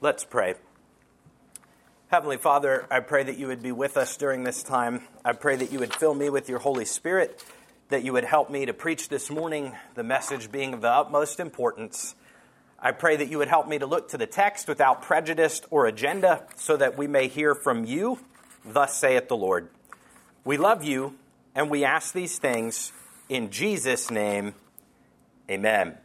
Let's pray. Heavenly Father, I pray that you would be with us during this time. I pray that you would fill me with your Holy Spirit, that you would help me to preach this morning, the message being of the utmost importance. I pray that you would help me to look to the text without prejudice or agenda so that we may hear from you, thus saith the Lord. We love you, and we ask these things in Jesus' name. Amen.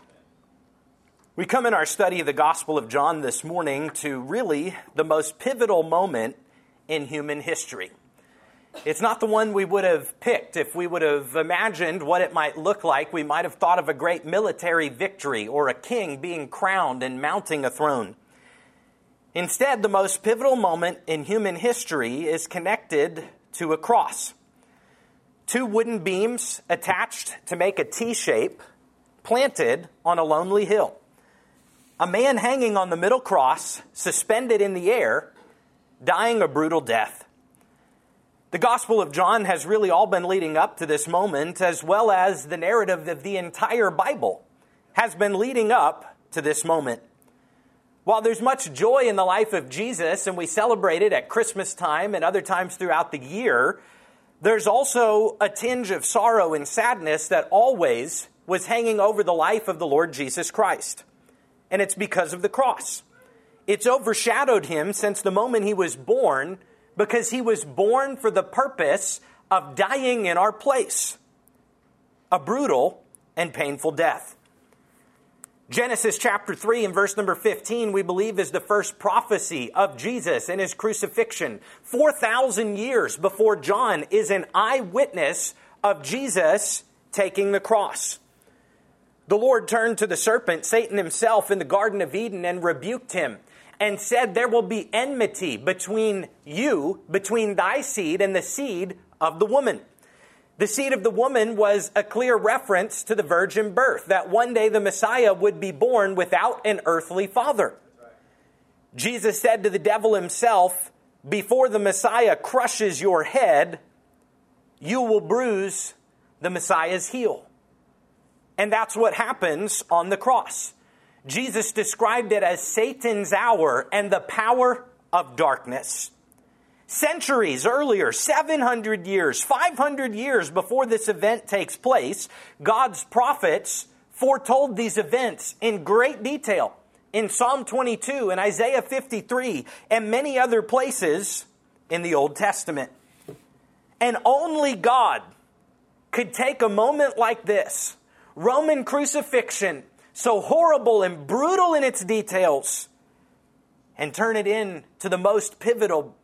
We come in our study of the Gospel of John this morning to really the most pivotal moment in human history. It's not the one we would have picked. If we would have imagined what it might look like, we might have thought of a great military victory or a king being crowned and mounting a throne. Instead, the most pivotal moment in human history is connected to a cross. Two wooden beams attached to make a T shape, planted on a lonely hill. A man hanging on the middle cross, suspended in the air, dying a brutal death. The Gospel of John has really all been leading up to this moment, as well as the narrative of the entire Bible has been leading up to this moment. While there's much joy in the life of Jesus, and we celebrate it at Christmas time and other times throughout the year, there's also a tinge of sorrow and sadness that always was hanging over the life of the Lord Jesus Christ. And it's because of the cross. It's overshadowed him since the moment he was born, because he was born for the purpose of dying in our place. A brutal and painful death. Genesis chapter 3 and verse number 15, we believe, is the first prophecy of Jesus and his crucifixion. 4,000 years before John is an eyewitness of Jesus taking the cross. The Lord turned to the serpent, Satan himself, in the Garden of Eden and rebuked him and said, there will be enmity between you, between thy seed and the seed of the woman. The seed of the woman was a clear reference to the virgin birth, that one day the Messiah would be born without an earthly father. Jesus said to the devil himself, before the Messiah crushes your head, you will bruise the Messiah's heel. And that's what happens on the cross. Jesus described it as Satan's hour and the power of darkness. Centuries earlier, 700 years, 500 years before this event takes place, God's prophets foretold these events in great detail in Psalm 22 and Isaiah 53 and many other places in the Old Testament. And only God could take a moment like this, Roman crucifixion, so horrible and brutal in its details, and turn it into the most pivotal,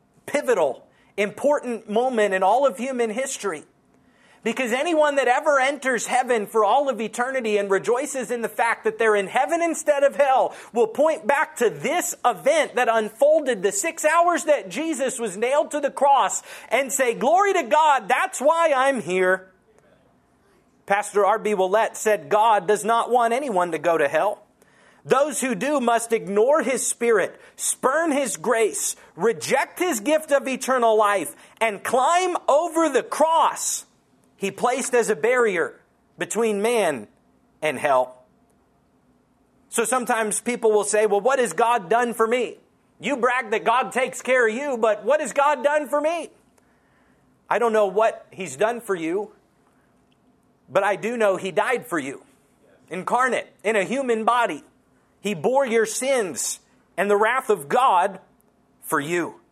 important moment in all of human history. Because anyone that ever enters heaven for all of eternity and rejoices in the fact that they're in heaven instead of hell will point back to this event that unfolded the 6 hours that Jesus was nailed to the cross and say, glory to God, that's why I'm here. Pastor R.B. Willett said, God does not want anyone to go to hell. Those who do must ignore his spirit, spurn his grace, reject his gift of eternal life, and climb over the cross he placed as a barrier between man and hell. So sometimes people will say, well, what has God done for me? You brag that God takes care of you, but what has God done for me? I don't know what he's done for you, but I do know he died for you, incarnate in a human body. He bore your sins and the wrath of God for you.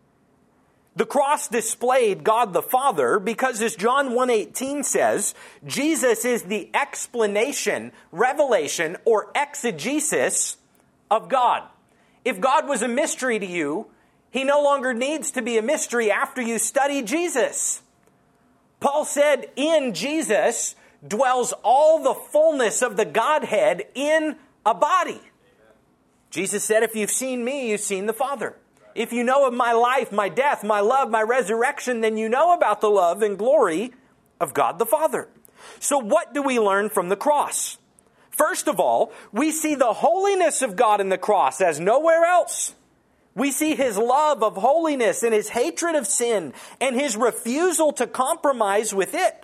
The cross displayed God the Father because, as John 1:18 says, Jesus is the explanation, revelation, or exegesis of God. If God was a mystery to you, he no longer needs to be a mystery after you study Jesus. Paul said, in Jesus dwells all the fullness of the Godhead in a body. Jesus said, if you've seen me, you've seen the Father. If you know of my life, my death, my love, my resurrection, then you know about the love and glory of God the Father. So what do we learn from the cross? First of all, we see the holiness of God in the cross as nowhere else. We see his love of holiness and his hatred of sin and his refusal to compromise with it.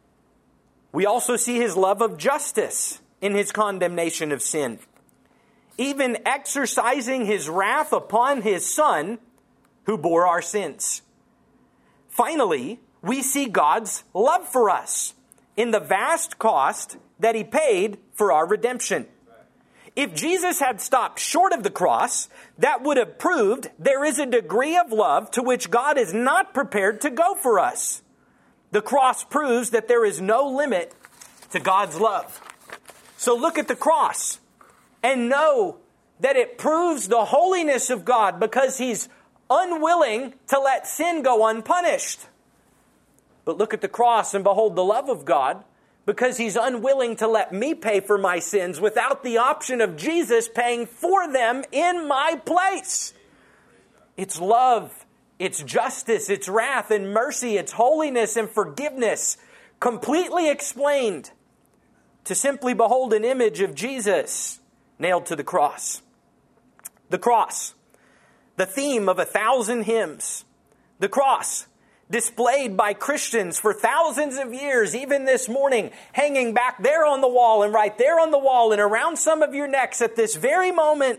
We also see his love of justice in his condemnation of sin. even exercising his wrath upon his Son, who bore our sins. Finally, we see God's love for us in the vast cost that he paid for our redemption. If Jesus had stopped short of the cross, that would have proved there is a degree of love to which God is not prepared to go for us. The cross proves that there is no limit to God's love. So look at the cross and know that it proves the holiness of God because he's unwilling to let sin go unpunished. But look at the cross and behold the love of God because he's unwilling to let me pay for my sins without the option of Jesus paying for them in my place. It's love, it's justice, it's wrath and mercy, it's holiness and forgiveness, completely explained to simply behold an image of Jesus nailed to the cross. The cross, the theme of 1,000 hymns. The cross, displayed by Christians for thousands of years, even this morning, hanging back there on the wall and right there on the wall and around some of your necks at this very moment.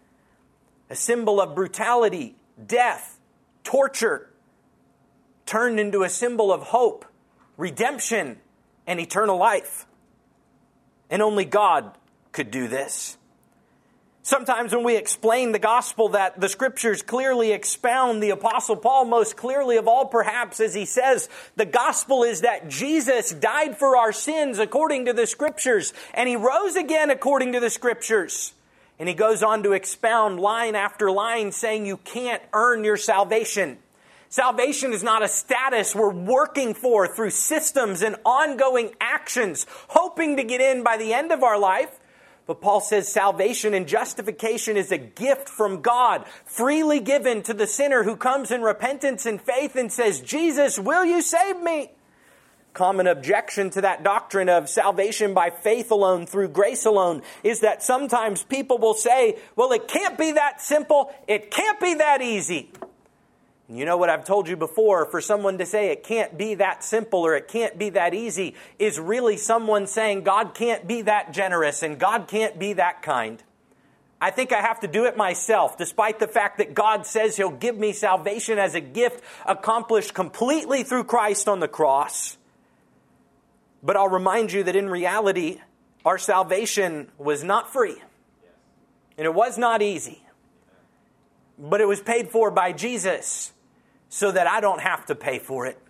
A symbol of brutality, death, torture, turned into a symbol of hope, redemption, and eternal life. And only God could do this. Sometimes when we explain the gospel that the scriptures clearly expound, the Apostle Paul most clearly of all perhaps, as he says, the gospel is that Jesus died for our sins according to the scriptures, and he rose again according to the scriptures. And he goes on to expound line after line saying you can't earn your salvation. Salvation is not a status we're working for through systems and ongoing actions, hoping to get in by the end of our life. But Paul says salvation and justification is a gift from God, freely given to the sinner who comes in repentance and faith and says, Jesus, will you save me? Common objection to that doctrine of salvation by faith alone, through grace alone, is that sometimes people will say, well, it can't be that simple, it can't be that easy. And you know what I've told you before, for someone to say it can't be that simple or it can't be that easy is really someone saying God can't be that generous and God can't be that kind. I think I have to do it myself, despite the fact that God says He'll give me salvation as a gift accomplished completely through Christ on the cross. But I'll remind you that in reality, our salvation was not free. And it was not easy. But it was paid for by Jesus, so that I don't have to pay for it.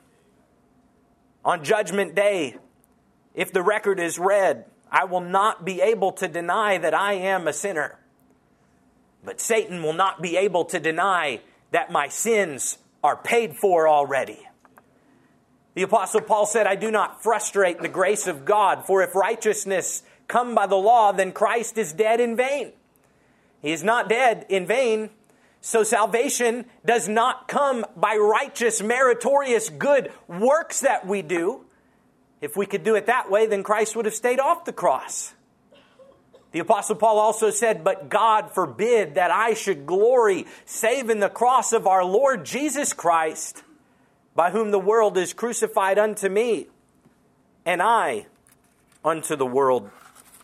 On Judgment Day, if the record is read, I will not be able to deny that I am a sinner. But Satan will not be able to deny that my sins are paid for already. The Apostle Paul said, I do not frustrate the grace of God, for if righteousness come by the law, then Christ is dead in vain. He is not dead in vain. So salvation does not come by righteous, meritorious, good works that we do. If we could do it that way, then Christ would have stayed off the cross. The Apostle Paul also said, but God forbid that I should glory save in the cross of our Lord Jesus Christ, by whom the world is crucified unto me, and I unto the world.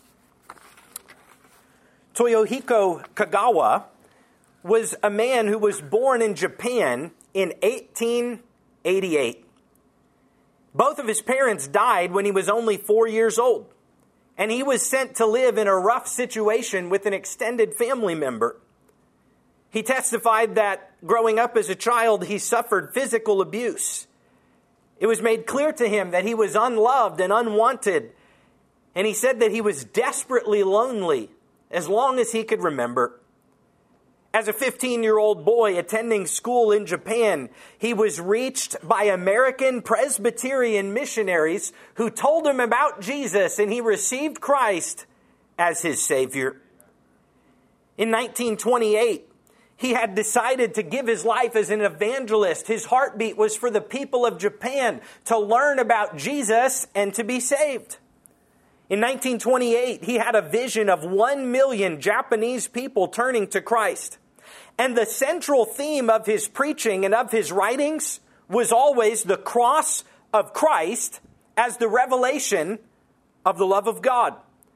Toyohiko Kagawa was a man who was born in Japan in 1888. Both of his parents died when he was only 4 years old, and he was sent to live in a rough situation with an extended family member. He testified that growing up as a child, he suffered physical abuse. It was made clear to him that he was unloved and unwanted, and he said that he was desperately lonely as long as he could remember. As a 15-year-old boy attending school in Japan, he was reached by American Presbyterian missionaries who told him about Jesus, and he received Christ as his Savior. In 1928, he had decided to give his life as an evangelist. His heartbeat was for the people of Japan to learn about Jesus and to be saved. In 1928, he had a vision of 1 million Japanese people turning to Christ. And the central theme of his preaching and of his writings was always the cross of Christ as the revelation of the love of God.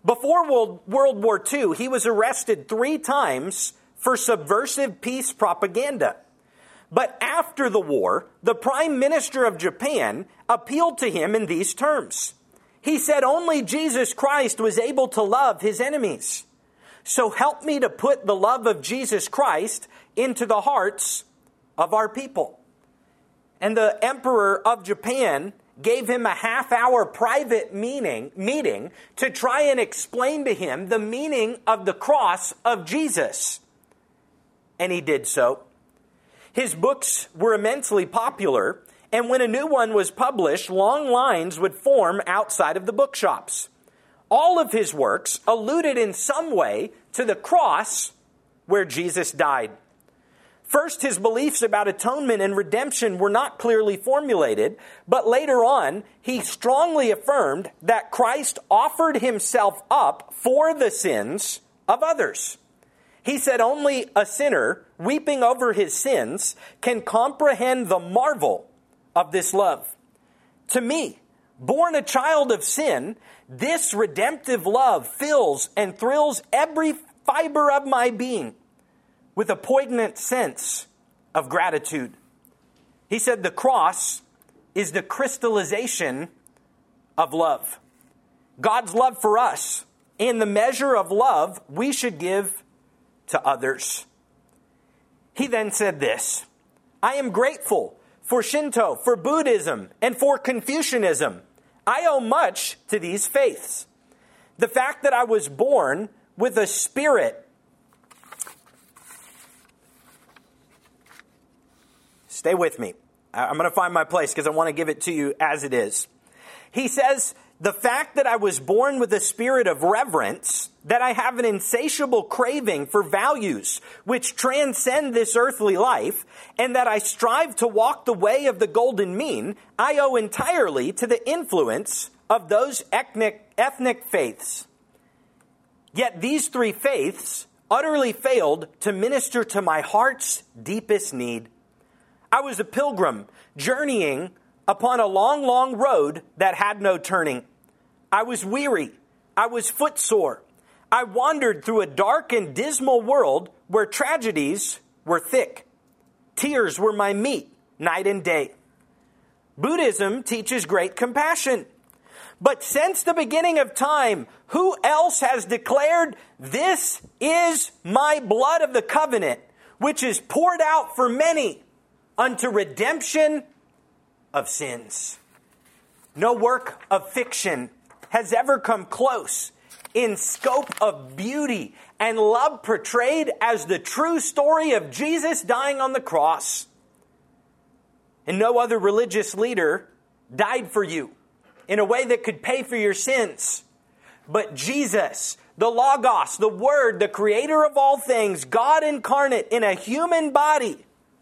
Before World War II, he was arrested 3 times for subversive peace propaganda. But after the war, the Prime Minister of Japan appealed to him in these terms. He said only Jesus Christ was able to love his enemies. So help me to put the love of Jesus Christ into the hearts of our people. And the Emperor of Japan gave him a half-hour private meeting to try and explain to him the meaning of the cross of Jesus. And he did so. His books were immensely popular, and when a new one was published, long lines would form outside of the bookshops. All of his works alluded in some way to the cross where Jesus died. First, his beliefs about atonement and redemption were not clearly formulated, but later on, he strongly affirmed that Christ offered himself up for the sins of others. He said only a sinner weeping over his sins can comprehend the marvel of this love. To me, born a child of sin, this redemptive love fills and thrills every fiber of my being with a poignant sense of gratitude. He said the cross is the crystallization of love. God's love for us and the measure of love we should give to others. He then said this, I am grateful for Shinto, for Buddhism, and for Confucianism. I owe much to these faiths. The fact that I was born with a spirit. Stay with me. I'm going to find my place because I want to give it to you as it is. He says, the fact that I was born with a spirit of reverence, that I have an insatiable craving for values which transcend this earthly life, and that I strive to walk the way of the golden mean, I owe entirely to the influence of those ethnic faiths. Yet these 3 faiths utterly failed to minister to my heart's deepest need. I was a pilgrim journeying upon a long, long road that had no turning. I was weary. I was footsore. I wandered through a dark and dismal world where tragedies were thick. Tears were my meat night and day. Buddhism teaches great compassion. But since the beginning of time, who else has declared, this is my blood of the covenant, which is poured out for many unto redemption of sins? No work of fiction has ever come close in scope of beauty and love portrayed as the true story of Jesus dying on the cross. And no other religious leader died for you in a way that could pay for your sins. But Jesus, the Logos, the Word, the Creator of all things, God incarnate in a human body,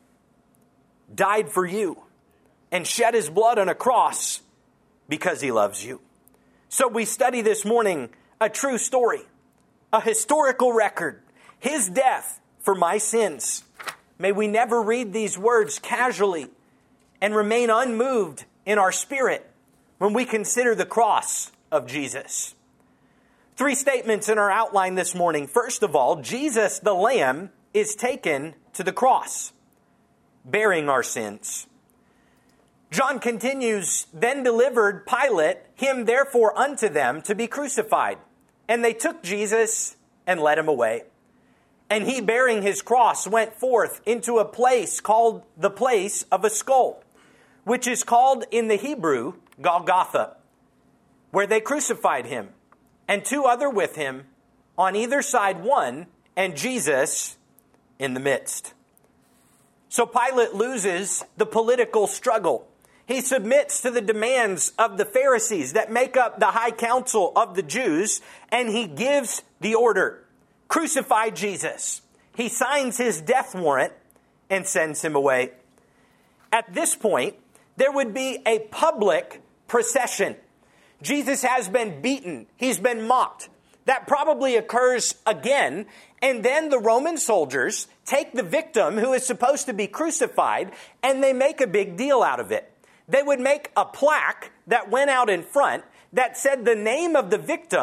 died for you and shed his blood on a cross because he loves you. So we study this morning a true story, a historical record, his death for my sins. May we never read these words casually and remain unmoved in our spirit when we consider the cross of Jesus. 3 statements in our outline this morning. First of all, Jesus the Lamb is taken to the cross, bearing our sins. John continues, then delivered Pilate him therefore unto them to be crucified. And they took Jesus and led him away. And he, bearing his cross, went forth into a place called the place of a skull, which is called in the Hebrew Golgotha, where they crucified him, and 2 other with him, on either side one, and Jesus in the midst. So Pilate loses the political struggle. He submits to the demands of the Pharisees that make up the high council of the Jews, and he gives the order, crucify Jesus. He signs his death warrant and sends him away. At this point, there would be a public procession. Jesus has been beaten. He's been mocked. That probably occurs again. And then the Roman soldiers take the victim who is supposed to be crucified, and they make a big deal out of it. They would make a plaque that went out in front that said the name of the victim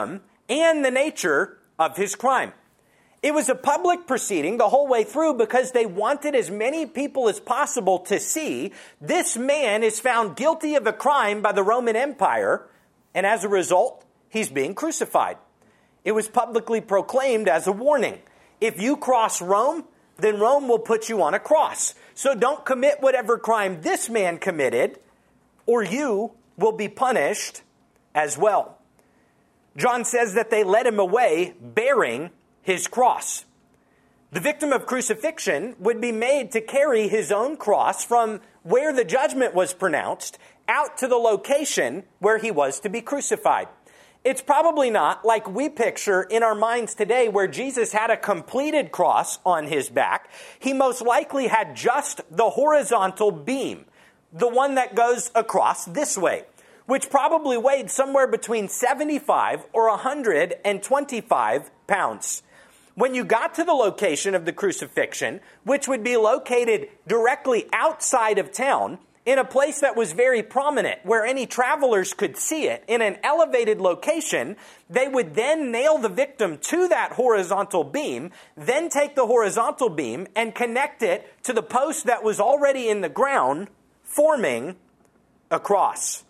and the nature of his crime. It was a public proceeding the whole way through because they wanted as many people as possible to see this man is found guilty of a crime by the Roman Empire, and as a result, he's being crucified. It was publicly proclaimed as a warning. If you cross Rome, then Rome will put you on a cross. So don't commit whatever crime this man committed, or you will be punished as well. John says that they led him away bearing his cross. The victim of crucifixion would be made to carry his own cross from where the judgment was pronounced out to the location where he was to be crucified. It's probably not like we picture in our minds today where Jesus had a completed cross on his back. He most likely had just the horizontal beam, the one that goes across this way, which probably weighed somewhere between 75 or 125 pounds. When you got to the location of the crucifixion, which would be located directly outside of town, in a place that was very prominent, where any travelers could see it, in an elevated location, they would then nail the victim to that horizontal beam, then take the horizontal beam and connect it to the post that was already in the ground, forming a cross.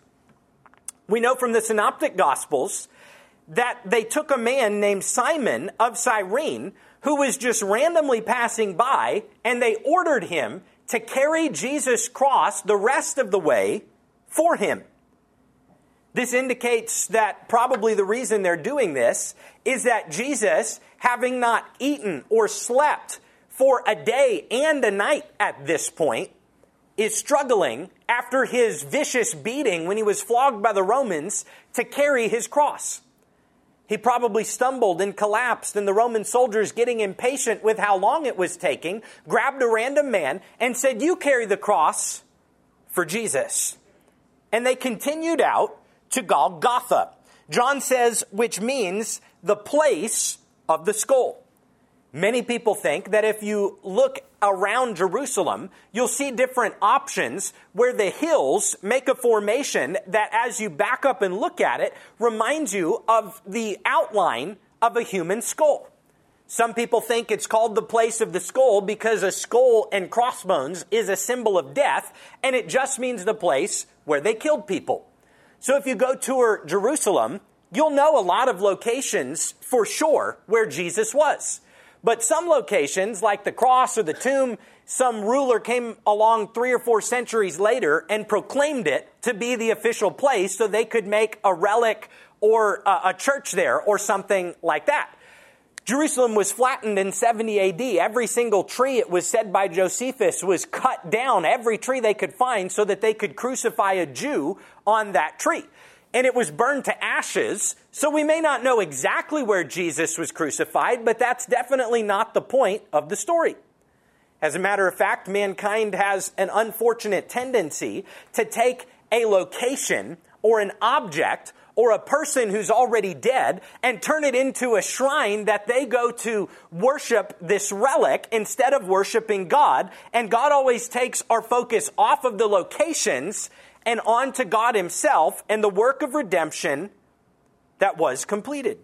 We know from the Synoptic Gospels that they took a man named Simon of Cyrene who was just randomly passing by, and they ordered him to carry Jesus' cross the rest of the way for him. This indicates that probably the reason they're doing this is that Jesus, having not eaten or slept for a day and a night at this point, is struggling after his vicious beating when he was flogged by the Romans to carry his cross. He probably stumbled and collapsed, and the Roman soldiers, getting impatient with how long it was taking, grabbed a random man and said, "You carry the cross for Jesus." And they continued out to Golgotha. John says, which means the place of the skull. Many people think that if you look around Jerusalem, you'll see different options where the hills make a formation that, as you back up and look at it, reminds you of the outline of a human skull. Some people think it's called the place of the skull because a skull and crossbones is a symbol of death, and it just means the place where they killed people. So if you go tour Jerusalem, you'll know a lot of locations for sure where Jesus was. But some locations, like the cross or the tomb, some ruler came along 3 or 4 centuries later and proclaimed it to be the official place so they could make a relic or a church there or something like that. Jerusalem was flattened in 70 AD. Every single tree, it was said by Josephus, was cut down, every tree they could find, so that they could crucify a Jew on that tree. And it was burned to ashes, so we may not know exactly where Jesus was crucified, but that's definitely not the point of the story. As a matter of fact, mankind has an unfortunate tendency to take a location or an object or a person who's already dead and turn it into a shrine that they go to worship this relic instead of worshiping God. And God always takes our focus off of the locations and on to God himself and the work of redemption that was completed.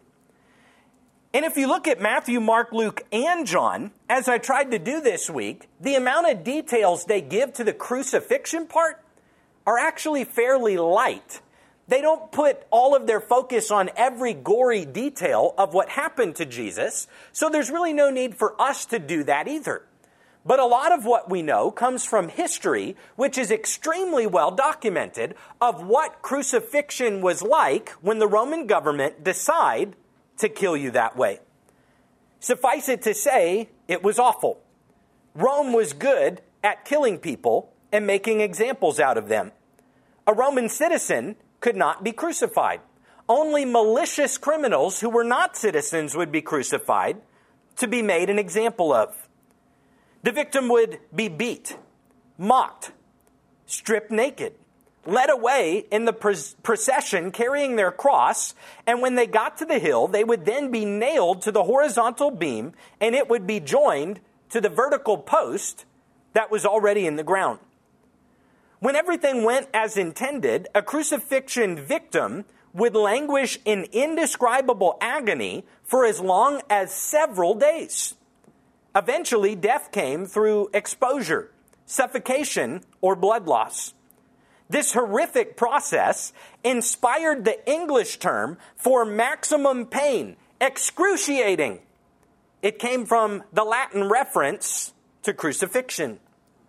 And if you look at Matthew, Mark, Luke, and John, as I tried to do this week, the amount of details they give to the crucifixion part are actually fairly light. They don't put all of their focus on every gory detail of what happened to Jesus, so there's really no need for us to do that either. But a lot of what we know comes from history, which is extremely well documented, of what crucifixion was like when the Roman government decided to kill you that way. Suffice it to say, it was awful. Rome was good at killing people and making examples out of them. A Roman citizen could not be crucified. Only malicious criminals who were not citizens would be crucified to be made an example of. The victim would be beat, mocked, stripped naked, led away in the procession carrying their cross, and when they got to the hill, they would then be nailed to the horizontal beam, and it would be joined to the vertical post that was already in the ground. When everything went as intended, a crucifixion victim would languish in indescribable agony for as long as several days. Eventually, death came through exposure, suffocation, or blood loss. This horrific process inspired the English term for maximum pain, excruciating. It came from the Latin reference to crucifixion.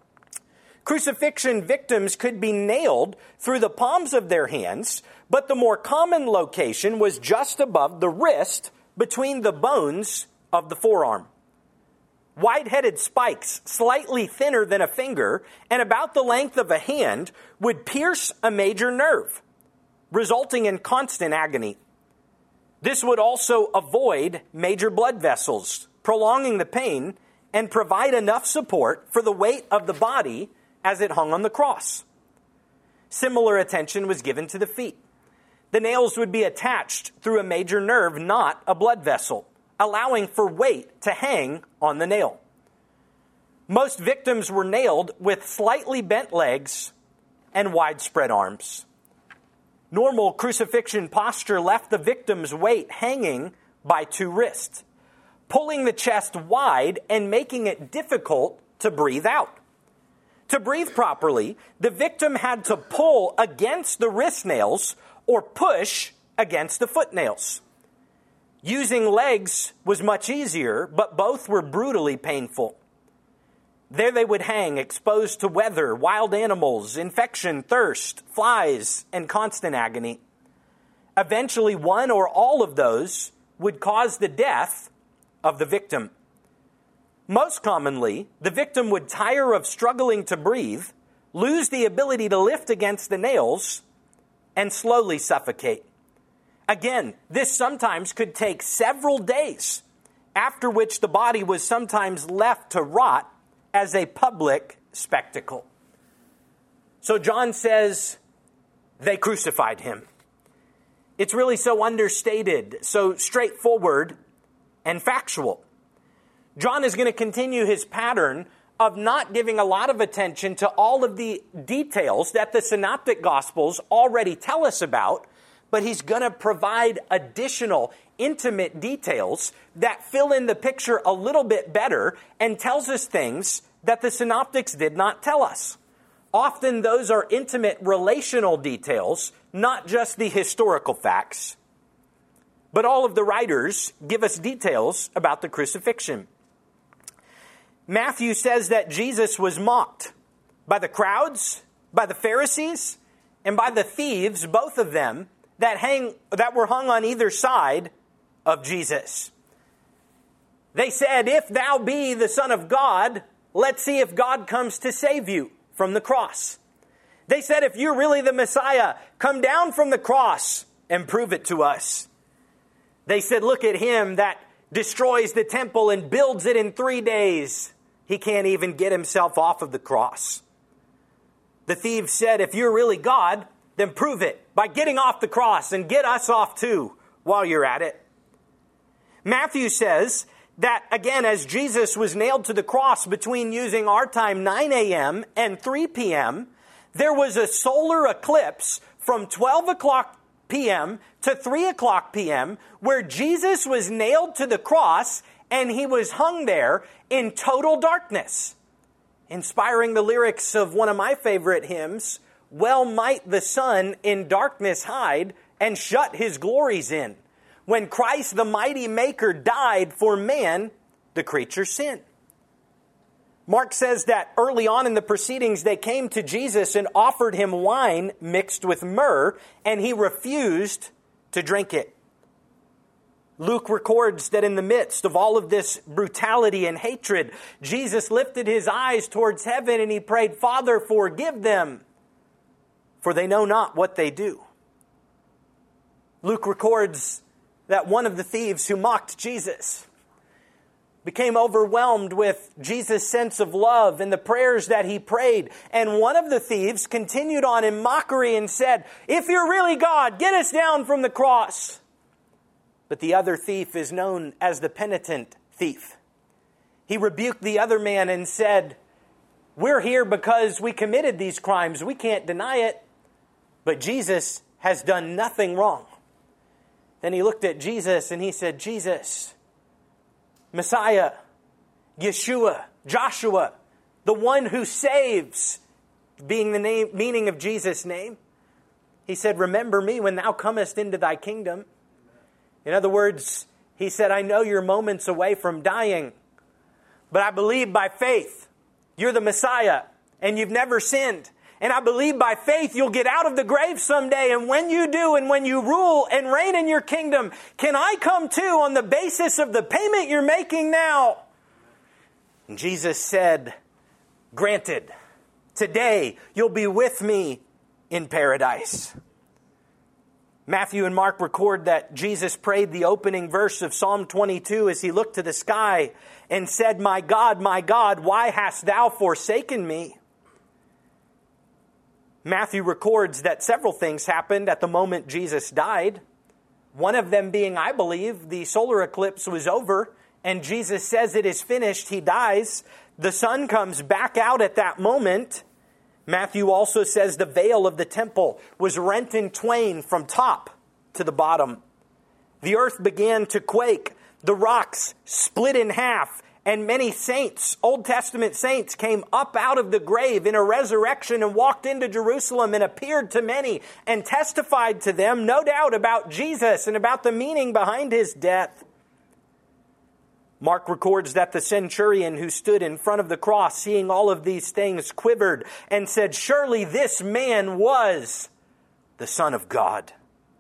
Crucifixion victims could be nailed through the palms of their hands, but the more common location was just above the wrist between the bones of the forearm. Wide-headed spikes, slightly thinner than a finger and about the length of a hand, would pierce a major nerve, resulting in constant agony. This would also avoid major blood vessels, prolonging the pain, and provide enough support for the weight of the body as it hung on the cross. Similar attention was given to the feet. The nails would be attached through a major nerve, not a blood vessel, allowing for weight to hang on the nail. Most victims were nailed with slightly bent legs and widespread arms. Normal crucifixion posture left the victim's weight hanging by two wrists, pulling the chest wide and making it difficult to breathe out. To breathe properly, the victim had to pull against the wrist nails or push against the foot nails. Using legs was much easier, but both were brutally painful. There they would hang, exposed to weather, wild animals, infection, thirst, flies, and constant agony. Eventually, one or all of those would cause the death of the victim. Most commonly, the victim would tire of struggling to breathe, lose the ability to lift against the nails, and slowly suffocate. Again, this sometimes could take several days, after which the body was sometimes left to rot as a public spectacle. So John says, they crucified him. It's really so understated, so straightforward and factual. John is going to continue his pattern of not giving a lot of attention to all of the details that the Synoptic Gospels already tell us about, but he's going to provide additional intimate details that fill in the picture a little bit better and tells us things that the Synoptics did not tell us. Often those are intimate relational details, not just the historical facts. But all of the writers give us details about the crucifixion. Matthew says that Jesus was mocked by the crowds, by the Pharisees, and by the thieves, both of them, that were hung on either side of Jesus. They said, "If thou be the Son of God, let's see if God comes to save you from the cross." They said, "If you're really the Messiah, come down from the cross and prove it to us." They said, "Look at him that destroys the temple and builds it in 3 days. He can't even get himself off of the cross." The thieves said, "If you're really God, then prove it by getting off the cross and get us off too while you're at it." Matthew says that, again, as Jesus was nailed to the cross between using our time 9 a.m. and 3 p.m., there was a solar eclipse from 12 o'clock p.m. to 3 o'clock p.m. where Jesus was nailed to the cross and he was hung there in total darkness, inspiring the lyrics of one of my favorite hymns, "Well might the sun in darkness hide and shut his glories in. When Christ the mighty maker died for man, the creature's sin." Mark says that early on in the proceedings, they came to Jesus and offered him wine mixed with myrrh, and he refused to drink it. Luke records that in the midst of all of this brutality and hatred, Jesus lifted his eyes towards heaven and he prayed, "Father, forgive them, for they know not what they do." Luke records that one of the thieves who mocked Jesus became overwhelmed with Jesus' sense of love and the prayers that he prayed. And one of the thieves continued on in mockery and said, "If you're really God, get us down from the cross." But the other thief is known as the penitent thief. He rebuked the other man and said, "We're here because we committed these crimes. We can't deny it. But Jesus has done nothing wrong. Then he looked at Jesus and he said, Jesus, Messiah, Yeshua, Joshua, the one who saves, being the meaning of Jesus' name. He said, remember me when thou comest into thy kingdom. In other words, he said, I know you're moments away from dying, but I believe by faith you're the Messiah and you've never sinned. And I believe by faith you'll get out of the grave someday. And when you do, and when you rule and reign in your kingdom, can I come too on the basis of the payment you're making now? And Jesus said, granted, today you'll be with me in paradise. Matthew and Mark record that Jesus prayed the opening verse of Psalm 22 as he looked to the sky and said, my God, why hast thou forsaken me? Matthew records that several things happened at the moment Jesus died. One of them being, I believe, the solar eclipse was over, and Jesus says it is finished. He dies. The sun comes back out at that moment. Matthew also says the veil of the temple was rent in twain from top to the bottom. The earth began to quake. The rocks split in half. And many saints, Old Testament saints, came up out of the grave in a resurrection and walked into Jerusalem and appeared to many and testified to them, no doubt, about Jesus and about the meaning behind his death. Mark records that the centurion who stood in front of the cross, seeing all of these things, quivered and said, surely this man was the Son of God.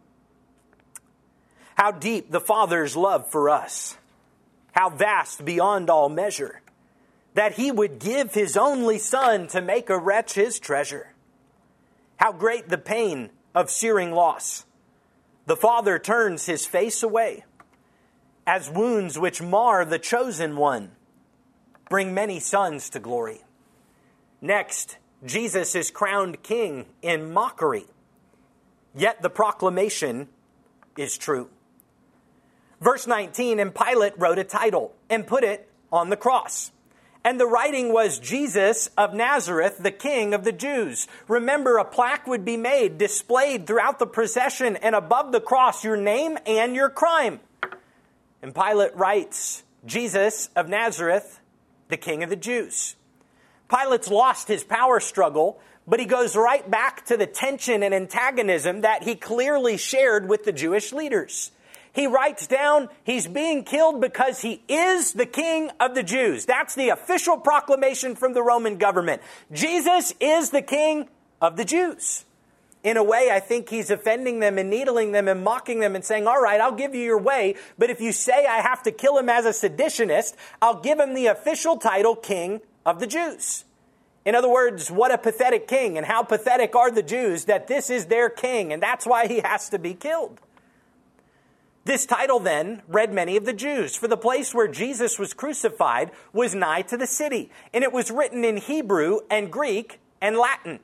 How deep the Father's love for us. How vast beyond all measure, that he would give his only Son to make a wretch his treasure. How great the pain of searing loss. The Father turns his face away, as wounds which mar the chosen one bring many sons to glory. Next, Jesus is crowned king in mockery, yet the proclamation is true. Verse 19, and Pilate wrote a title and put it on the cross. And the writing was Jesus of Nazareth, the King of the Jews. Remember, a plaque would be made, displayed throughout the procession, and above the cross, your name and your crime. And Pilate writes, Jesus of Nazareth, the King of the Jews. Pilate's lost his power struggle, but he goes right back to the tension and antagonism that he clearly shared with the Jewish leaders. He writes down he's being killed because he is the King of the Jews. That's the official proclamation from the Roman government. Jesus is the King of the Jews. In a way, I think he's offending them and needling them and mocking them and saying, all right, I'll give you your way, but if you say I have to kill him as a seditionist, I'll give him the official title King of the Jews. In other words, what a pathetic king, and how pathetic are the Jews that this is their king, and that's why he has to be killed. This title then read many of the Jews, for the place where Jesus was crucified was nigh to the city, and it was written in Hebrew and Greek and Latin.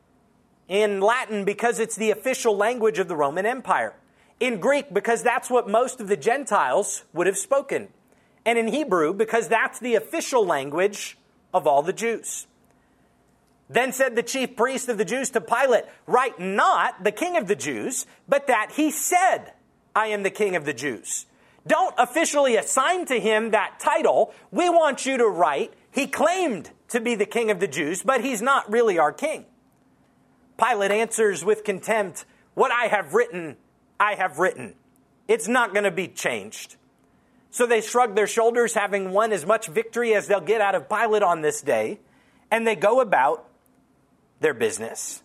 In Latin, because it's the official language of the Roman Empire. In Greek, because that's what most of the Gentiles would have spoken. And in Hebrew, because that's the official language of all the Jews. Then said the chief priest of the Jews to Pilate, write not the King of the Jews, but that he said, I am the King of the Jews. Don't officially assign to him that title. We want you to write, he claimed to be the King of the Jews, but he's not really our king. Pilate answers with contempt, what I have written, I have written. It's not going to be changed. So they shrug their shoulders, having won as much victory as they'll get out of Pilate on this day, and they go about their business.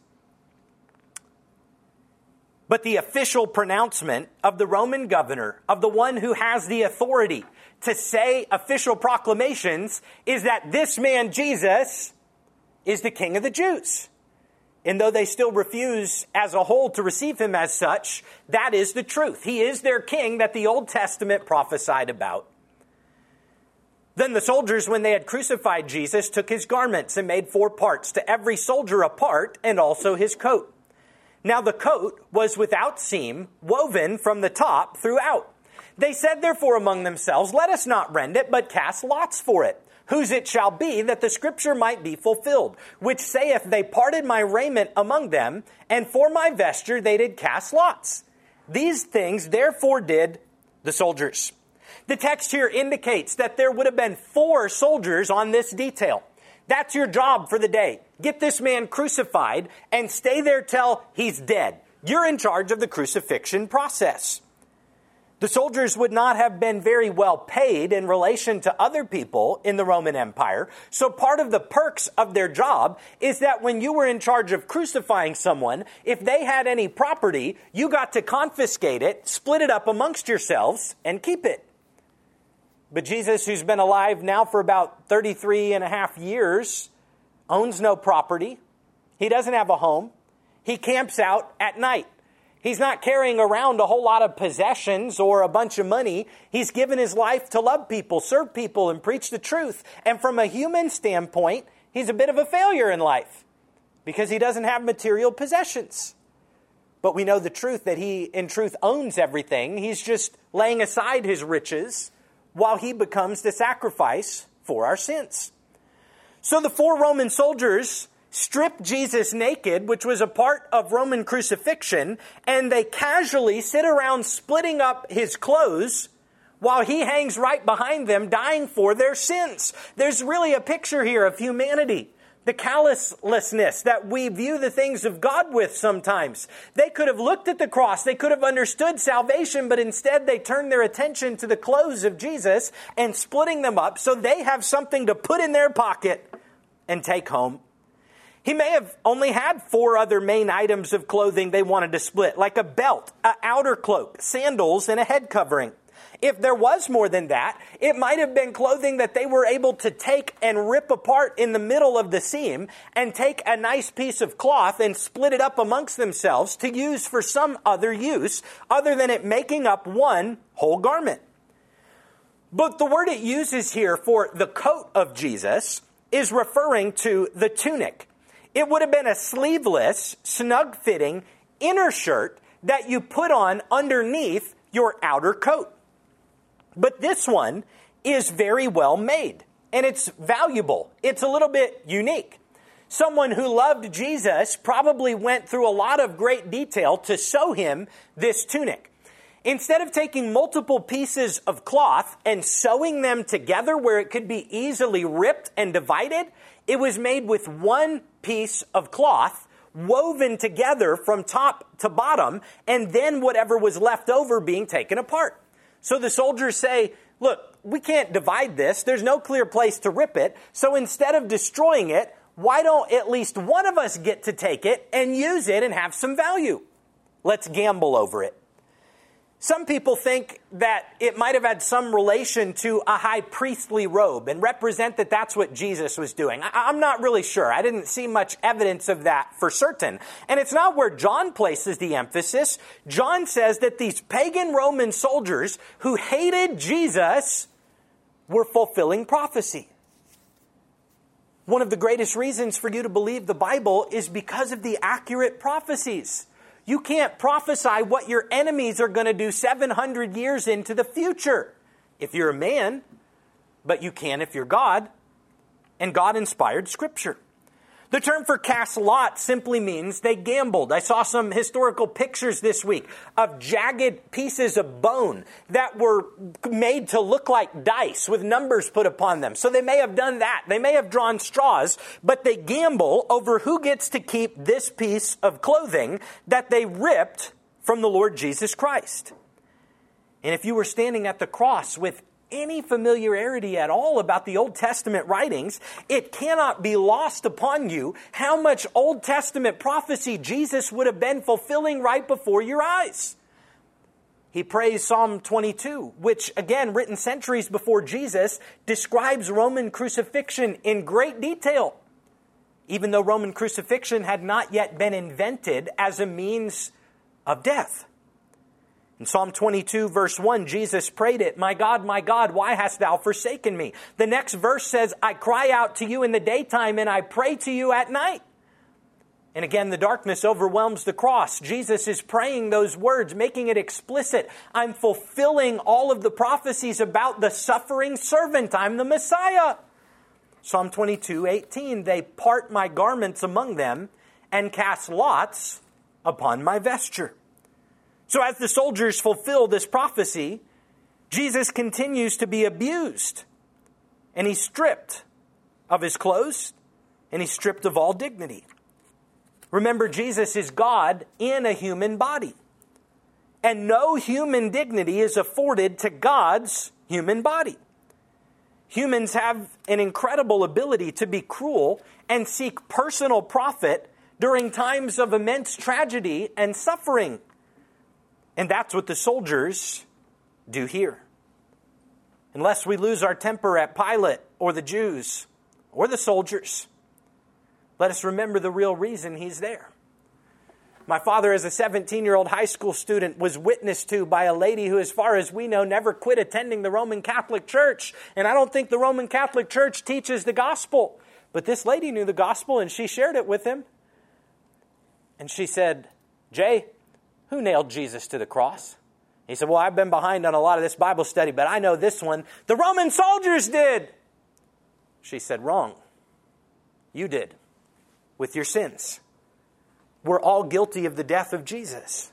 But the official pronouncement of the Roman governor, of the one who has the authority to say official proclamations, is that this man, Jesus, is the King of the Jews. And though they still refuse as a whole to receive him as such, that is the truth. He is their king that the Old Testament prophesied about. Then the soldiers, when they had crucified Jesus, took his garments and made 4 parts, to every soldier a part, and also his coat. Now the coat was without seam, woven from the top throughout. They said therefore among themselves, let us not rend it, but cast lots for it, whose it shall be, that the scripture might be fulfilled, which saith, they parted my raiment among them, and for my vesture they did cast lots. These things therefore did the soldiers. The text here indicates that there would have been 4 soldiers on this detail. That's your job for the day. Get this man crucified and stay there till he's dead. You're in charge of the crucifixion process. The soldiers would not have been very well paid in relation to other people in the Roman Empire. So part of the perks of their job is that when you were in charge of crucifying someone, if they had any property, you got to confiscate it, split it up amongst yourselves, and keep it. But Jesus, who's been alive now for about 33 and a half years, owns no property. He doesn't have a home. He camps out at night. He's not carrying around a whole lot of possessions or a bunch of money. He's given his life to love people, serve people, and preach the truth. And from a human standpoint, he's a bit of a failure in life because he doesn't have material possessions. But we know the truth that he, in truth, owns everything. He's just laying aside his riches while he becomes the sacrifice for our sins. So the 4 Roman soldiers strip Jesus naked, which was a part of Roman crucifixion, and they casually sit around splitting up his clothes while he hangs right behind them, dying for their sins. There's really a picture here of humanity, the callousness that we view the things of God with sometimes. They could have looked at the cross, they could have understood salvation, but instead they turned their attention to the clothes of Jesus and splitting them up so they have something to put in their pocket and take home. He may have only had 4 other main items of clothing they wanted to split, like a belt, an outer cloak, sandals, and a head covering. If there was more than that, it might have been clothing that they were able to take and rip apart in the middle of the seam and take a nice piece of cloth and split it up amongst themselves to use for some other use other than it making up one whole garment. But the word it uses here for the coat of Jesus is referring to the tunic. It would have been a sleeveless, snug-fitting inner shirt that you put on underneath your outer coat. But this one is very well made, and it's valuable. It's a little bit unique. Someone who loved Jesus probably went through a lot of great detail to sew him this tunic. Instead of taking multiple pieces of cloth and sewing them together where it could be easily ripped and divided, it was made with one piece of cloth woven together from top to bottom, and then whatever was left over being taken apart. So the soldiers say, look, we can't divide this. There's no clear place to rip it. So instead of destroying it, why don't at least one of us get to take it and use it and have some value? Let's gamble over it. Some people think that it might have had some relation to a high priestly robe and represent that that's what Jesus was doing. I'm not really sure. I didn't see much evidence of that for certain. And it's not where John places the emphasis. John says that these pagan Roman soldiers who hated Jesus were fulfilling prophecy. One of the greatest reasons for you to believe the Bible is because of the accurate prophecies. You can't prophesy what your enemies are going to do 700 years into the future if you're a man, but you can if you're God, and God inspired Scripture. The term for cast lots simply means they gambled. I saw some historical pictures this week of jagged pieces of bone that were made to look like dice with numbers put upon them. So they may have done that. They may have drawn straws, but they gamble over who gets to keep this piece of clothing that they ripped from the Lord Jesus Christ. And if you were standing at the cross with any familiarity at all about the Old Testament writings, it cannot be lost upon you how much Old Testament prophecy Jesus would have been fulfilling right before your eyes. He prays Psalm 22, which, again, written centuries before Jesus, describes Roman crucifixion in great detail, even though Roman crucifixion had not yet been invented as a means of death. In Psalm 22, verse 1, Jesus prayed it, my God, why hast thou forsaken me? The next verse says, I cry out to you in the daytime and I pray to you at night. And again, the darkness overwhelms the cross. Jesus is praying those words, making it explicit. I'm fulfilling all of the prophecies about the suffering servant. I'm the Messiah. Psalm 22, 18, they part my garments among them and cast lots upon my vesture. So as the soldiers fulfill this prophecy, Jesus continues to be abused. And he's stripped of his clothes, and he's stripped of all dignity. Remember, Jesus is God in a human body. And no human dignity is afforded to God's human body. Humans have an incredible ability to be cruel and seek personal profit during times of immense tragedy and suffering. And that's what the soldiers do here. Unless we lose our temper at Pilate or the Jews or the soldiers, let us remember the real reason he's there. My father, as a 17-year-old high school student, was witnessed to by a lady who, as far as we know, never quit attending the Roman Catholic Church. And I don't think the Roman Catholic Church teaches the gospel. But this lady knew the gospel, and she shared it with him. And she said, "Jay, who nailed Jesus to the cross?" He said, "Well, I've been behind on a lot of this Bible study, but I know this one. The Roman soldiers did." She said, "Wrong. You did, with your sins. We're all guilty of the death of Jesus.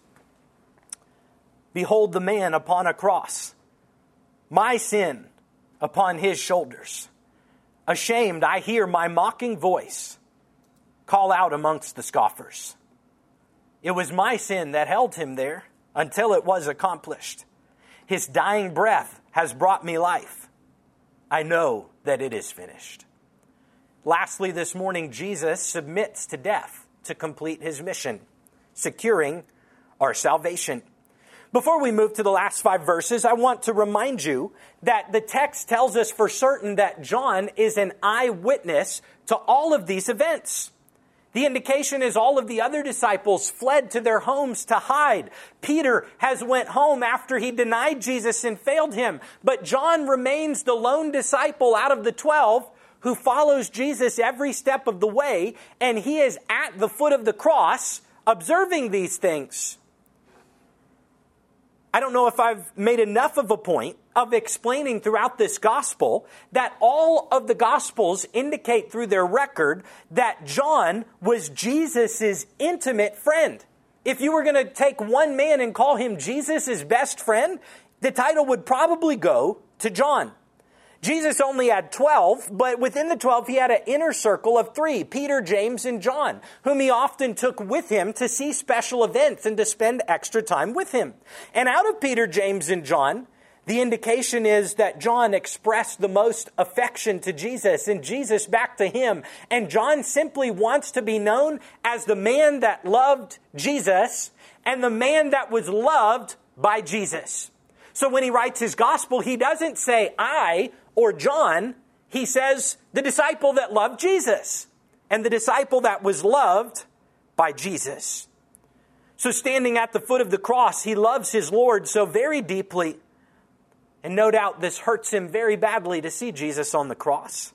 Behold the man upon a cross, my sin upon his shoulders. Ashamed, I hear my mocking voice call out amongst the scoffers. It was my sin that held him there until it was accomplished. His dying breath has brought me life. I know that it is finished." Lastly, this morning, Jesus submits to death to complete his mission, securing our salvation. Before we move to the last 5 verses, I want to remind you that the text tells us for certain that John is an eyewitness to all of these events. The indication is all of the other disciples fled to their homes to hide. Peter has went home after he denied Jesus and failed him. But John remains the lone disciple out of the 12 who follows Jesus every step of the way, and he is at the foot of the cross observing these things. I don't know if I've made enough of a point of explaining throughout this gospel that all of the gospels indicate through their record that John was Jesus' intimate friend. If you were going to take one man and call him Jesus' best friend, the title would probably go to John. Jesus only had 12, but within the 12, he had an inner circle of 3, Peter, James, and John, whom he often took with him to see special events and to spend extra time with him. And out of Peter, James, and John, the indication is that John expressed the most affection to Jesus and Jesus back to him. And John simply wants to be known as the man that loved Jesus and the man that was loved by Jesus. So when he writes his gospel, he doesn't say I or John. He says the disciple that loved Jesus and the disciple that was loved by Jesus. So standing at the foot of the cross, he loves his Lord so very deeply. And no doubt this hurts him very badly to see Jesus on the cross.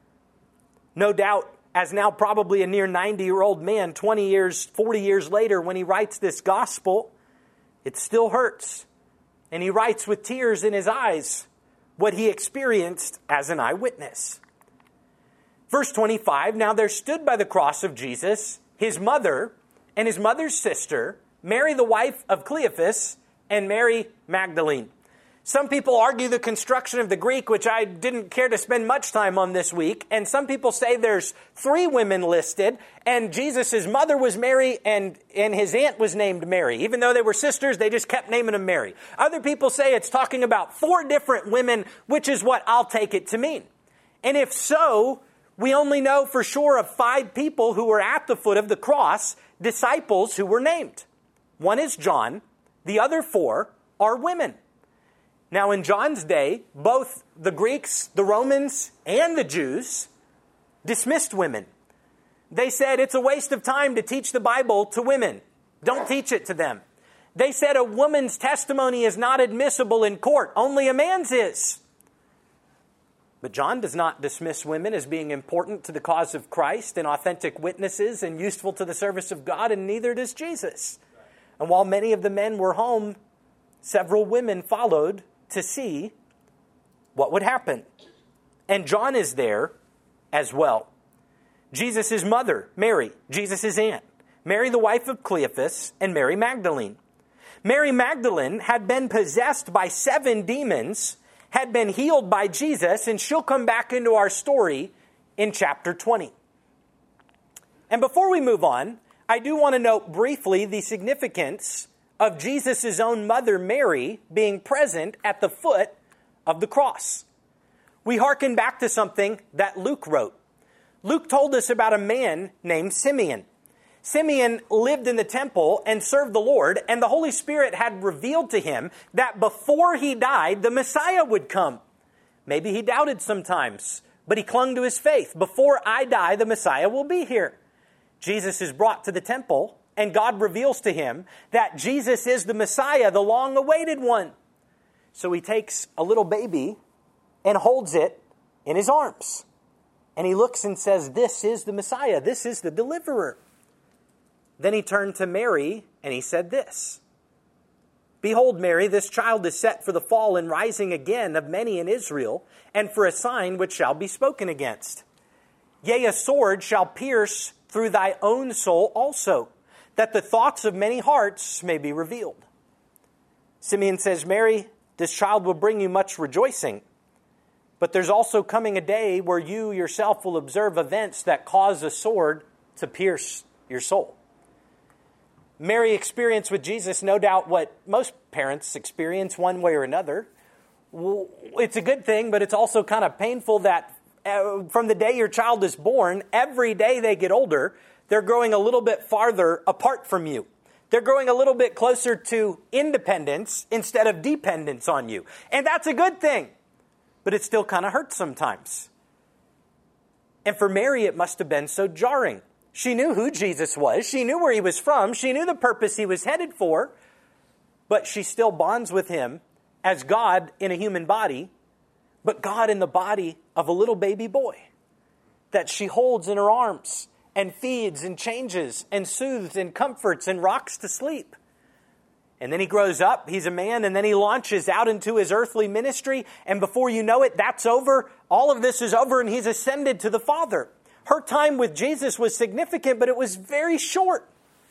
No doubt, as now probably a near 90-year-old man, 20 years, 40 years later, when he writes this gospel, it still hurts. And he writes with tears in his eyes what he experienced as an eyewitness. Verse 25, "Now there stood by the cross of Jesus his mother and his mother's sister, Mary the wife of Cleophas, and Mary Magdalene." Some people argue the construction of the Greek, which I didn't care to spend much time on this week. And some people say there's 3 women listed, and Jesus' mother was Mary, and his aunt was named Mary. Even though they were sisters, they just kept naming them Mary. Other people say it's talking about 4 different women, which is what I'll take it to mean. And if so, we only know for sure of 5 people who were at the foot of the cross, disciples who were named. One is John. The other 4 are women. Now, in John's day, both the Greeks, the Romans, and the Jews dismissed women. They said it's a waste of time to teach the Bible to women. Don't teach it to them. They said a woman's testimony is not admissible in court. Only a man's is. But John does not dismiss women as being important to the cause of Christ and authentic witnesses and useful to the service of God, and neither does Jesus. And while many of the men were home, several women followed to see what would happen. And John is there as well. Jesus' mother, Mary, Jesus' aunt, Mary the wife of Cleophas, and Mary Magdalene. Mary Magdalene had been possessed by 7 demons, had been healed by Jesus, and she'll come back into our story in chapter 20. And before we move on, I do want to note briefly the significance of Jesus' own mother, Mary, being present at the foot of the cross. We hearken back to something that Luke wrote. Luke told us about a man named Simeon. Simeon lived in the temple and served the Lord, and the Holy Spirit had revealed to him that before he died, the Messiah would come. Maybe he doubted sometimes, but he clung to his faith. Before I die, the Messiah will be here. Jesus is brought to the temple, and God reveals to him that Jesus is the Messiah, the long-awaited one. So he takes a little baby and holds it in his arms. And he looks and says, "This is the Messiah. This is the deliverer." Then he turned to Mary and he said this, "Behold, Mary, this child is set for the fall and rising again of many in Israel, and for a sign which shall be spoken against. Yea, a sword shall pierce through thy own soul also, that the thoughts of many hearts may be revealed." Simeon says, "Mary, this child will bring you much rejoicing. But there's also coming a day where you yourself will observe events that cause a sword to pierce your soul." Mary experienced with Jesus, no doubt, what most parents experience one way or another. It's a good thing, but it's also kind of painful that from the day your child is born, every day they get older, they're growing a little bit farther apart from you. They're growing a little bit closer to independence instead of dependence on you. And that's a good thing. But it still kind of hurts sometimes. And for Mary, it must have been so jarring. She knew who Jesus was. She knew where he was from. She knew the purpose he was headed for. But she still bonds with him as God in a human body, but God in the body of a little baby boy that she holds in her arms and feeds and changes and soothes and comforts and rocks to sleep. And then he grows up, he's a man, and then he launches out into his earthly ministry, and before you know it, that's over. All of this is over, and he's ascended to the Father. Her time with Jesus was significant, but it was very short.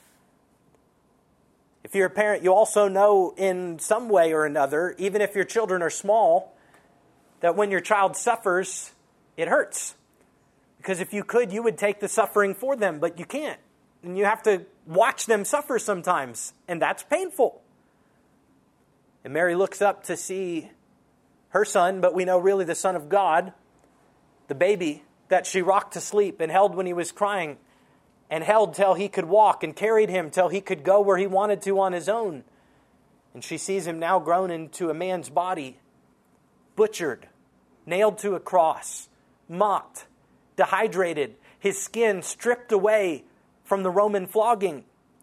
If you're a parent, you also know in some way or another, even if your children are small, that when your child suffers, it hurts. Because if you could, you would take the suffering for them, but you can't. And you have to watch them suffer sometimes, and that's painful. And Mary looks up to see her son, but we know really the Son of God, the baby that she rocked to sleep and held when he was crying, and held till he could walk, and carried him till he could go where he wanted to on his own. And she sees him now grown into a man's body, butchered, nailed to a cross, mocked, dehydrated, his skin stripped away from the Roman flogging.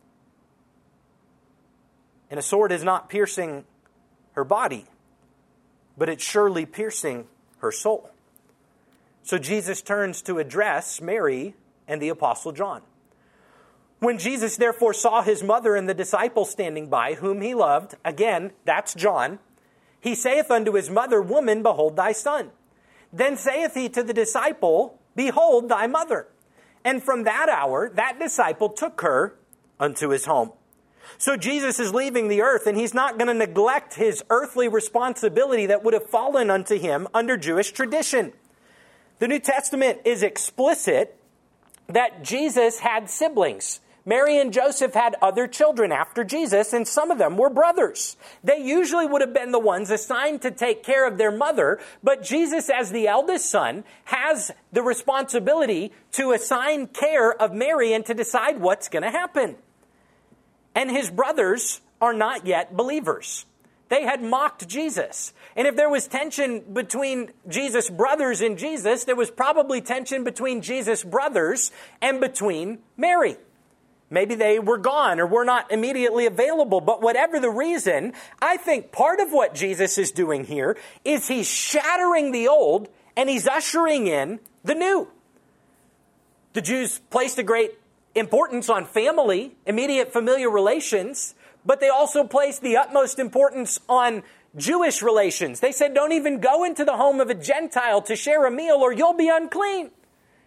And a sword is not piercing her body, but it's surely piercing her soul. So Jesus turns to address Mary and the Apostle John. "When Jesus therefore saw his mother and the disciple standing by, whom he loved," again, that's John, "he saith unto his mother, Woman, behold thy son. Then saith he to the disciple, Behold thy mother. And from that hour, that disciple took her unto his home." So Jesus is leaving the earth, and he's not going to neglect his earthly responsibility that would have fallen unto him under Jewish tradition. The New Testament is explicit that Jesus had siblings. Mary and Joseph had other children after Jesus, and some of them were brothers. They usually would have been the ones assigned to take care of their mother, but Jesus, as the eldest son, has the responsibility to assign care of Mary and to decide what's going to happen. And his brothers are not yet believers. They had mocked Jesus. And if there was tension between Jesus' brothers and Jesus, there was probably tension between Jesus' brothers and between Mary. Maybe they were gone or were not immediately available. But whatever the reason, I think part of what Jesus is doing here is he's shattering the old and he's ushering in the new. The Jews placed a great importance on family, immediate familial relations, but they also placed the utmost importance on Jewish relations. They said, don't even go into the home of a Gentile to share a meal or you'll be unclean.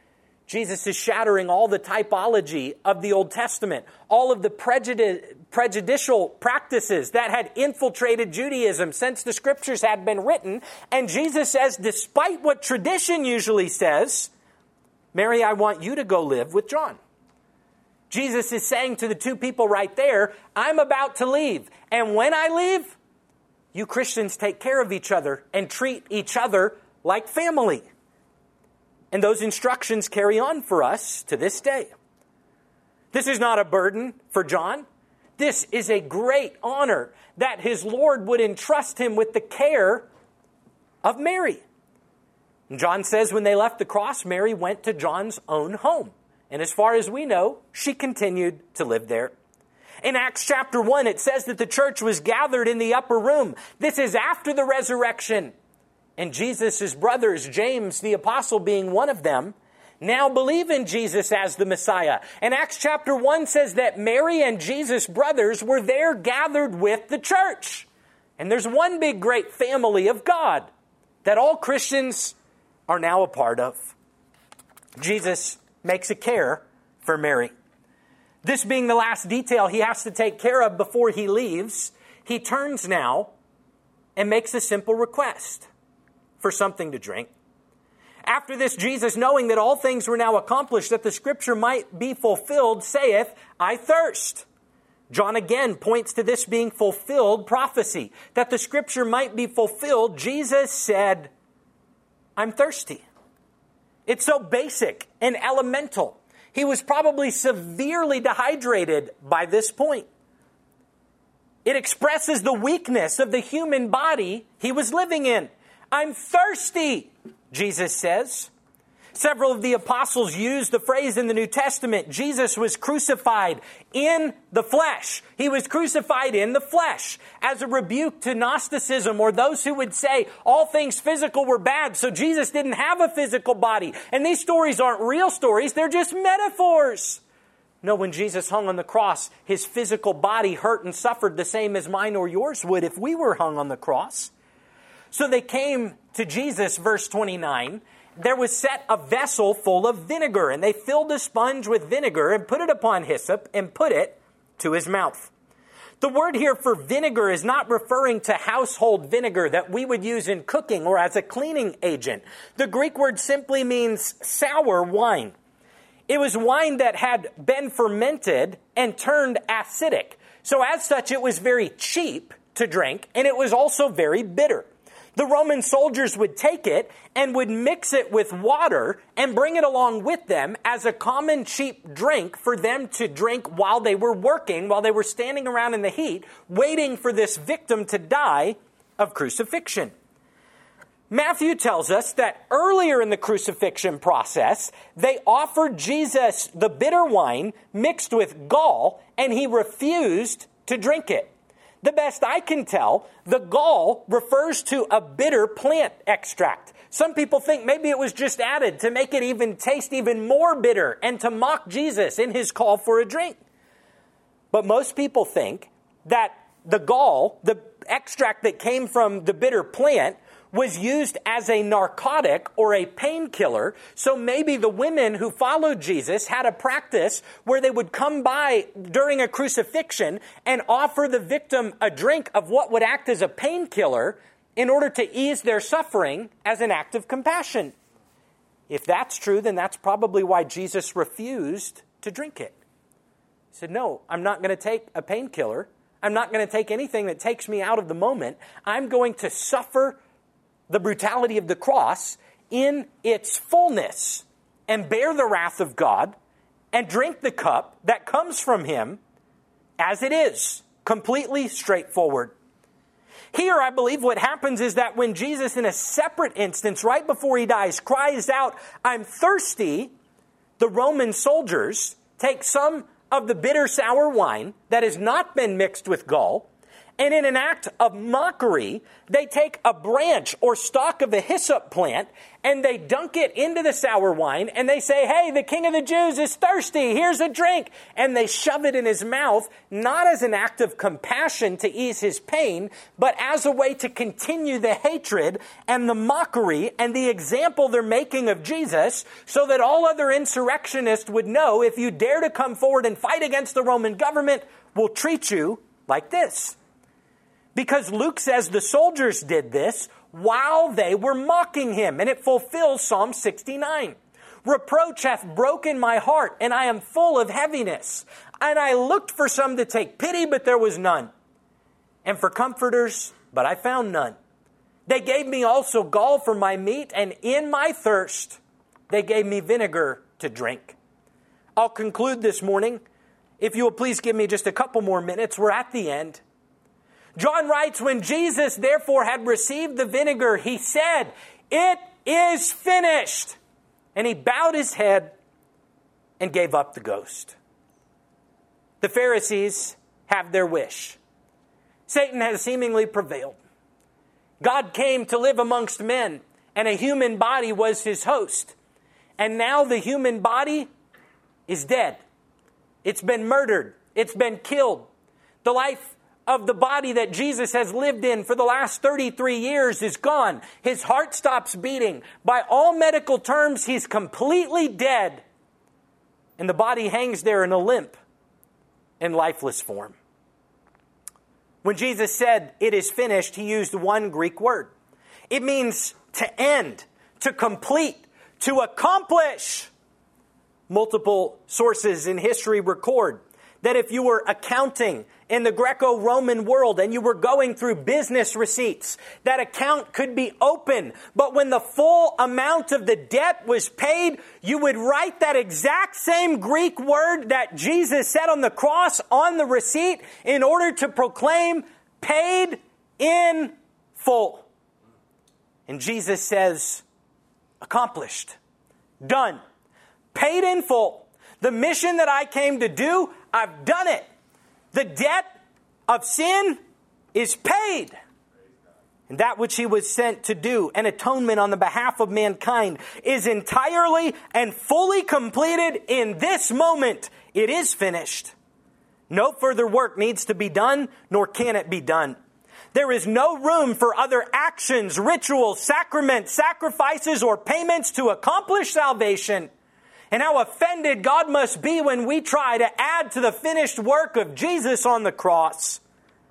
Jesus is shattering all the typology of the Old Testament, all of the prejudicial practices that had infiltrated Judaism since the Scriptures had been written. And Jesus says, despite what tradition usually says, Mary, I want you to go live with John. Jesus is saying to the two people right there, I'm about to leave. And when I leave, you Christians take care of each other and treat each other like family. And those instructions carry on for us to this day. This is not a burden for John. This is a great honor that his Lord would entrust him with the care of Mary. And John says when they left the cross, Mary went to John's own home. And as far as we know, she continued to live there. In Acts chapter 1, it says that the church was gathered in the upper room. This is after the resurrection. And Jesus' brothers, James the apostle being one of them, now believe in Jesus as the Messiah. And Acts chapter 1 says that Mary and Jesus' brothers were there gathered with the church. And there's one big great family of God that all Christians are now a part of. Jesus makes a care for Mary. This being the last detail he has to take care of before he leaves, he turns now and makes a simple request for something to drink. After this, Jesus, knowing that all things were now accomplished, that the Scripture might be fulfilled, saith, I thirst. John again points to this being fulfilled prophecy, that the Scripture might be fulfilled. Jesus said, I'm thirsty. It's so basic and elemental. He was probably severely dehydrated by this point. It expresses the weakness of the human body he was living in. I'm thirsty, Jesus says. Several of the apostles used the phrase in the New Testament, Jesus was crucified in the flesh. He was crucified in the flesh as a rebuke to Gnosticism, or those who would say all things physical were bad, so Jesus didn't have a physical body. And these stories aren't real stories, they're just metaphors. No, when Jesus hung on the cross, his physical body hurt and suffered the same as mine or yours would if we were hung on the cross. So they came to Jesus, verse 29. There was set a vessel full of vinegar, and they filled a sponge with vinegar and put it upon hyssop and put it to his mouth. The word here for vinegar is not referring to household vinegar that we would use in cooking or as a cleaning agent. The Greek word simply means sour wine. It was wine that had been fermented and turned acidic. So as such, it was very cheap to drink, and it was also very bitter. The Roman soldiers would take it and would mix it with water and bring it along with them as a common cheap drink for them to drink while they were working, while they were standing around in the heat, waiting for this victim to die of crucifixion. Matthew tells us that earlier in the crucifixion process, they offered Jesus the bitter wine mixed with gall, and he refused to drink it. The best I can tell, the gall refers to a bitter plant extract. Some people think maybe it was just added to make it even taste even more bitter and to mock Jesus in his call for a drink. But most people think that the gall, the extract that came from the bitter plant, was used as a narcotic or a painkiller. So maybe the women who followed Jesus had a practice where they would come by during a crucifixion and offer the victim a drink of what would act as a painkiller in order to ease their suffering as an act of compassion. If that's true, then that's probably why Jesus refused to drink it. He said, no, I'm not going to take a painkiller. I'm not going to take anything that takes me out of the moment. I'm going to suffer the brutality of the cross in its fullness and bear the wrath of God and drink the cup that comes from him as it is, completely straightforward. Here, I believe what happens is that when Jesus, in a separate instance, right before he dies, cries out, I'm thirsty, the Roman soldiers take some of the bitter sour wine that has not been mixed with gall, And in an act of mockery, they take a branch or stalk of a hyssop plant and they dunk it into the sour wine and they say, hey, the King of the Jews is thirsty. Here's a drink. And they shove it in his mouth, not as an act of compassion to ease his pain, but as a way to continue the hatred and the mockery and the example they're making of Jesus, so that all other insurrectionists would know, if you dare to come forward and fight against the Roman government, we'll treat you like this. Because Luke says the soldiers did this while they were mocking him, and it fulfills Psalm 69. Reproach hath broken my heart, and I am full of heaviness. And I looked for some to take pity, but there was none. And for comforters, but I found none. They gave me also gall for my meat, and in my thirst they gave me vinegar to drink. I'll conclude this morning. If you will please give me just a couple more minutes, we're at the end. John writes, when Jesus therefore had received the vinegar, he said, it is finished. And he bowed his head and gave up the ghost. The Pharisees have their wish. Satan has seemingly prevailed. God came to live amongst men, and a human body was his host. And now the human body is dead. It's been murdered. It's been killed. The life of the body that Jesus has lived in for the last 33 years is gone. His heart stops beating. By all medical terms, he's completely dead. And the body hangs there in a limp, in lifeless form. When Jesus said, it is finished, he used one Greek word. It means to end, to complete, to accomplish. Multiple sources in history record that if you were accounting in the Greco-Roman world and you were going through business receipts, that account could be open. But when the full amount of the debt was paid, you would write that exact same Greek word that Jesus said on the cross on the receipt in order to proclaim paid in full. And Jesus says, accomplished, done, paid in full. The mission that I came to do, I've done it. The debt of sin is paid. And that which he was sent to do, an atonement on the behalf of mankind, is entirely and fully completed in this moment. It is finished. No further work needs to be done, nor can it be done. There is no room for other actions, rituals, sacraments, sacrifices, or payments to accomplish salvation. And how offended God must be when we try to add to the finished work of Jesus on the cross.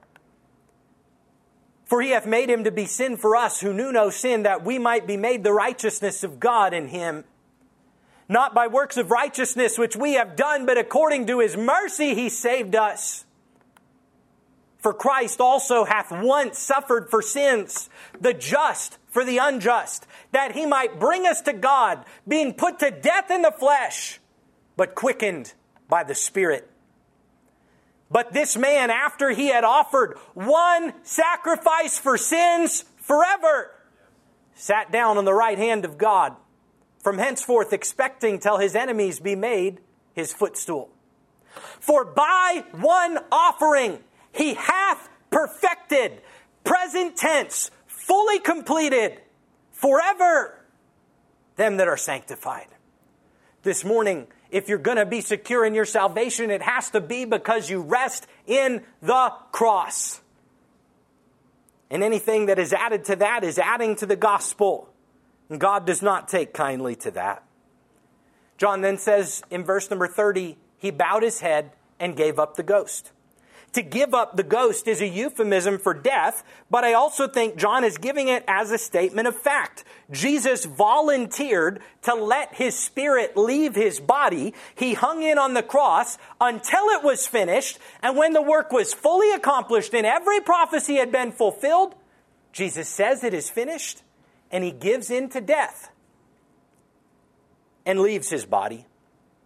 For he hath made him to be sin for us who knew no sin, that we might be made the righteousness of God in him. Not by works of righteousness which we have done, but according to his mercy he saved us. For Christ also hath once suffered for sins, the just for the unjust, that he might bring us to God, being put to death in the flesh, but quickened by the Spirit. But this man, after he had offered one sacrifice for sins forever, sat down on the right hand of God, from henceforth expecting till his enemies be made his footstool. For by one offering he hath perfected, present tense, fully completed, forever, them that are sanctified. This morning, if you're going to be secure in your salvation, it has to be because you rest in the cross. And anything that is added to that is adding to the gospel. And God does not take kindly to that. John then says in verse number 30, he bowed his head and gave up the ghost. To give up the ghost is a euphemism for death, but I also think John is giving it as a statement of fact. Jesus volunteered to let his spirit leave his body. He hung in on the cross until it was finished, and when the work was fully accomplished and every prophecy had been fulfilled, Jesus says it is finished, and he gives in to death and leaves his body.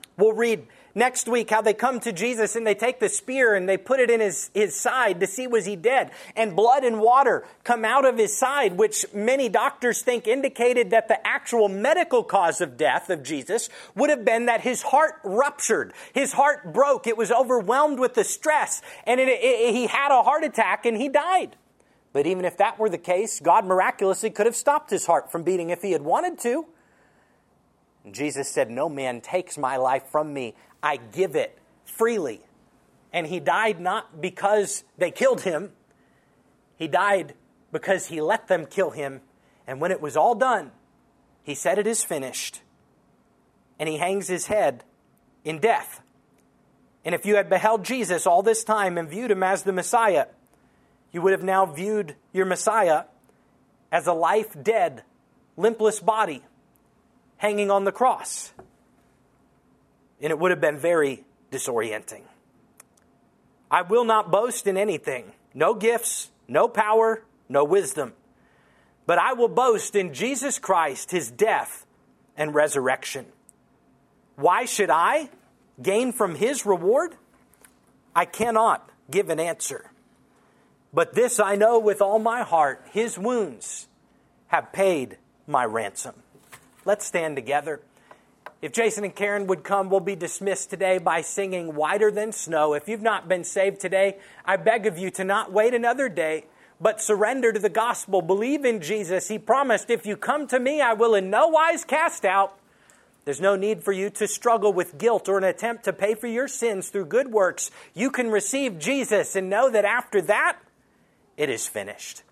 We'll read next week how they come to Jesus and they take the spear and they put it in his side to see was he dead. And blood and water come out of his side, which many doctors think indicated that the actual medical cause of death of Jesus would have been that his heart ruptured. His heart broke. It was overwhelmed with the stress. And he had a heart attack and he died. But even if that were the case, God miraculously could have stopped his heart from beating if he had wanted to. And Jesus said, "No man takes my life from me. I give it freely." And he died not because they killed him. He died because he let them kill him. And when it was all done, he said, "It is finished." And he hangs his head in death. And if you had beheld Jesus all this time and viewed him as the Messiah, you would have now viewed your Messiah as a life-dead, limpless body hanging on the cross. And it would have been very disorienting. I will not boast in anything. No gifts, no power, no wisdom. But I will boast in Jesus Christ, his death and resurrection. Why should I gain from his reward? I cannot give an answer. But this I know with all my heart, his wounds have paid my ransom. Let's stand together. If Jason and Karen would come, we'll be dismissed today by singing "Whiter Than Snow." If you've not been saved today, I beg of you to not wait another day, but surrender to the gospel. Believe in Jesus. He promised, "If you come to me, I will in no wise cast out." There's no need for you to struggle with guilt or an attempt to pay for your sins through good works. You can receive Jesus and know that after that, it is finished.